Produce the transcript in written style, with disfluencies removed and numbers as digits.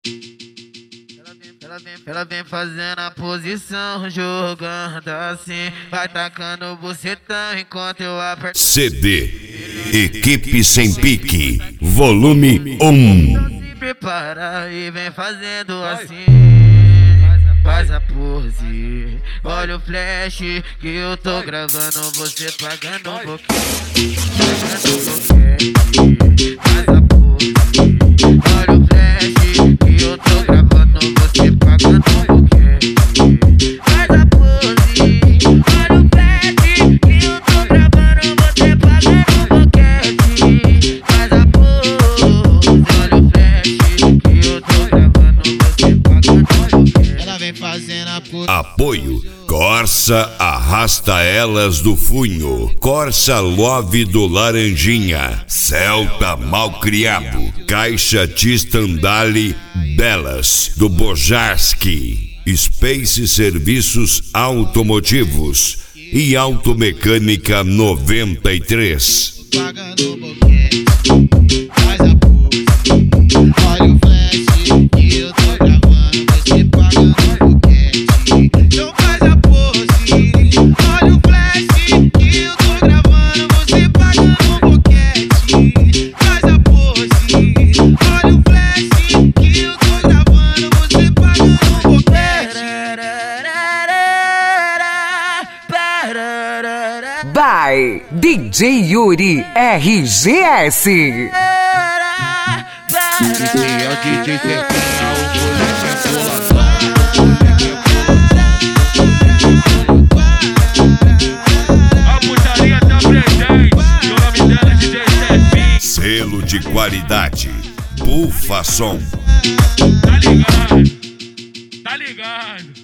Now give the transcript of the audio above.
Ela vem fazendo a posição, jogando assim, vai tacando o bucetão enquanto eu aperto. CD Equipe Sem Pique, volume 1. Então se prepara e vem fazendo assim. Faz a pose, olha o flash que eu tô gravando, você pagando um pouquinho. Faz a pose, olha o flash que eu tô gravando, você pagando um pouquinho. Faz a pose, olha o flash que eu tô gravando, você pagando um boquete. Faz a pose, olha o flash que eu tô gravando, você pagando um boquete. Ela vem fazendo a pose. Apoio Corsa Arrasta Elas do Funho, Corsa Love do Laranjinha, Celta Malcriado, Caixa Tistandale Belas do Bojarski, Space Serviços Automotivos e Automecânica 93. Pagando boquete, faz a pose, olha o flash que eu tô gravando, você pagando boquete. Então faz a pose, olha o flash que eu tô gravando, você pagando boquete. Faz a pose, olha o flash que eu tô gravando, você pagando boquete. By DJ Yuri RGS. DJ é o DJ Cepinha, o moleque é boladão. A putaria tá presente, o nome dela é DJ Cepinha. Selo de qualidade, Bufa Som. Tá ligado, tá ligado.